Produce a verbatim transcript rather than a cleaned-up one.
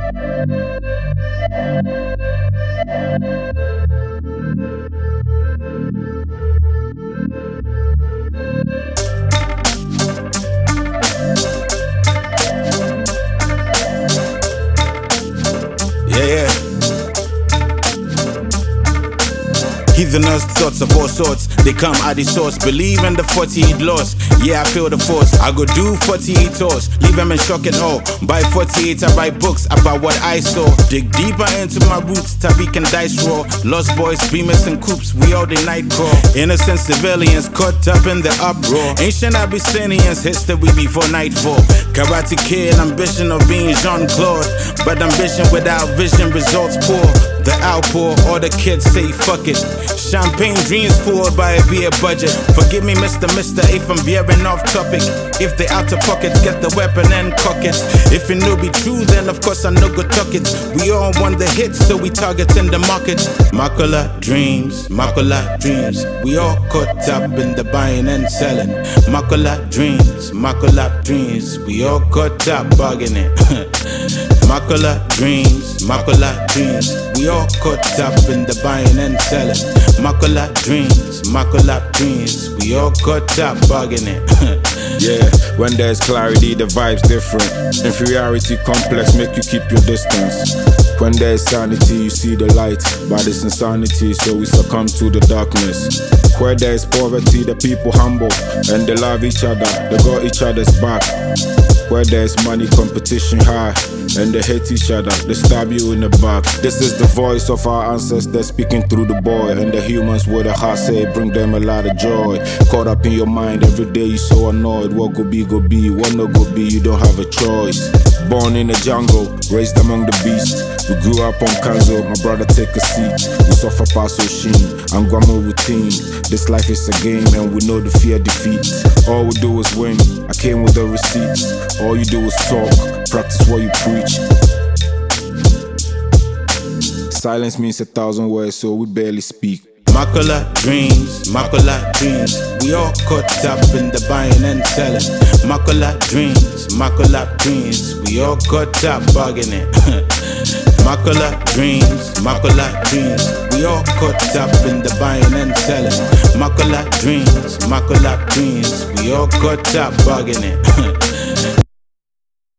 Yeah, yeah. Heathenous thoughts of all sorts, they come at the source. Believe in the forty-eight laws, yeah, I feel the force. I go do forty-eight tours, leave them in shock and awe. By forty-eight, I write books about what I saw. Dig deeper into my roots, Tariq and Dice Raw. Lost boys, beamers and coops, we all the night crawl. Innocent civilians caught up in the uproar. Ancient Abyssinians, history before nightfall. Karate Kid, ambition of being Jean-Claude, but ambition without vision results poor. The outpour, all the kids say fuck it. Champagne dreams fueled by a beer budget. Forgive me, Mister Mister if I'm veering off topic. If they out of pockets, get the weapon and cock it. If it no be true, then of course I no go talk it. We all want the hits, so we target in the market. Makula dreams, Makula dreams. We all caught up in the buying and selling. Makula dreams, Makula dreams. We all caught up bargaining. Makula dreams, Makula dreams. We all caught up in the buying and selling. Makula dreams, Makula dreams. We all caught up bargaining. Yeah, when there's clarity, the vibe's different. Inferiority complex make you keep your distance. When there's sanity, you see the light. But it's insanity, so we succumb to the darkness. Where there's poverty, the people humble, and they love each other, they got each other's back. Where there's money, competition high, and they hate each other, they stab you in the back. This is the voice of our ancestors speaking through the boy, and the humans with a heart say bring them a lot of joy. Caught up in your mind, every day you so annoyed. What go be, go be, what no go be, you don't have a choice. Born in the jungle, raised among the beasts. We grew up on Kanzo, my brother take a seat. We suffer past Oshin, and Guamo routine. This life is a game, and we know the fear defeat. All we do is win, I came with the receipts. All you do is talk, practice what you preach. Silence means a thousand words, so we barely speak. Makula dreams, Makula dreams. We all caught up in the buying and selling. Makula dreams, Makula dreams. We all caught up bargaining. Makula dreams, Makula dreams. We all caught up in the buying and selling. Makula dreams, Makula dreams. We all caught up bargaining.